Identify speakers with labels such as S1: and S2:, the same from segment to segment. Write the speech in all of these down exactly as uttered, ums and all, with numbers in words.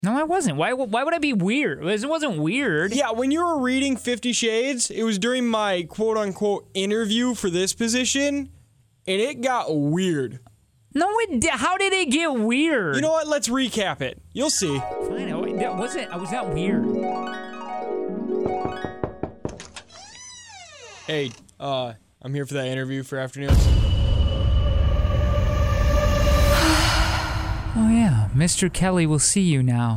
S1: No, I wasn't. Why Why would I be weird? It wasn't weird.
S2: Yeah, when you were reading Fifty Shades, it was during my quote-unquote interview for this position, and it got weird.
S1: No, it di- how did it get weird?
S2: You know what? Let's recap it. You'll see.
S1: Fine, I, that wasn't, I was not weird.
S2: Hey, uh, I'm here for that interview for afternoons.
S1: Oh yeah, Mister Kelly will see you now.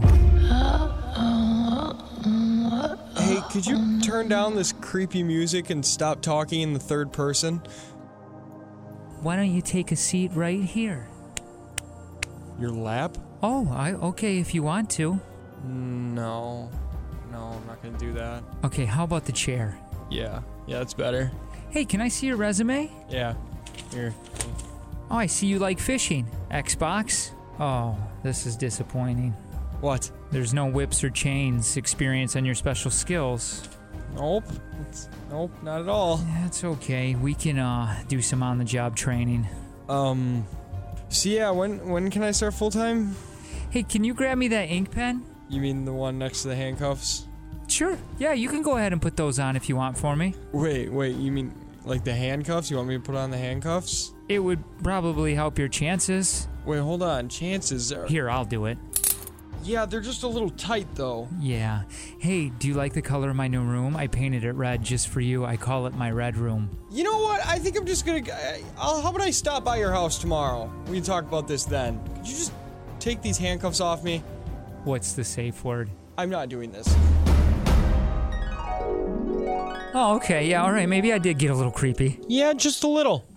S2: Hey, could you turn down this creepy music and stop talking in the third person?
S1: Why don't you take a seat right here?
S2: Your lap?
S1: Oh, I okay if you want to.
S2: No. No, I'm not gonna do that.
S1: Okay, how about the chair?
S2: Yeah. Yeah, that's better.
S1: Hey, can I see your resume?
S2: Yeah. Here.
S1: Oh, I see you like fishing. Xbox? Oh, this is disappointing.
S2: What?
S1: There's no whips or chains experience on your special skills.
S2: Nope. It's, nope, not at all.
S1: That's okay. We can uh do some on-the-job training.
S2: Um, so yeah, when when can I start full-time?
S1: Hey, can you grab me that ink pen?
S2: You mean the one next to the handcuffs?
S1: Sure. Yeah, you can go ahead and put those on if you want for me.
S2: Wait, wait, you mean like the handcuffs? You want me to put on the handcuffs?
S1: It would probably help your chances.
S2: Wait, hold on. Chances are...
S1: Here, I'll do it.
S2: Yeah, they're just a little tight, though.
S1: Yeah. Hey, do you like the color of my new room? I painted it red just for you. I call it my red room.
S2: You know what? I think I'm just gonna... I'll, how about I stop by your house tomorrow? We can talk about this then. Could you just take these handcuffs off me?
S1: What's the safe word?
S2: I'm not doing this.
S1: Oh, okay. Yeah, all right. Maybe I did get a little creepy.
S2: Yeah, just a little.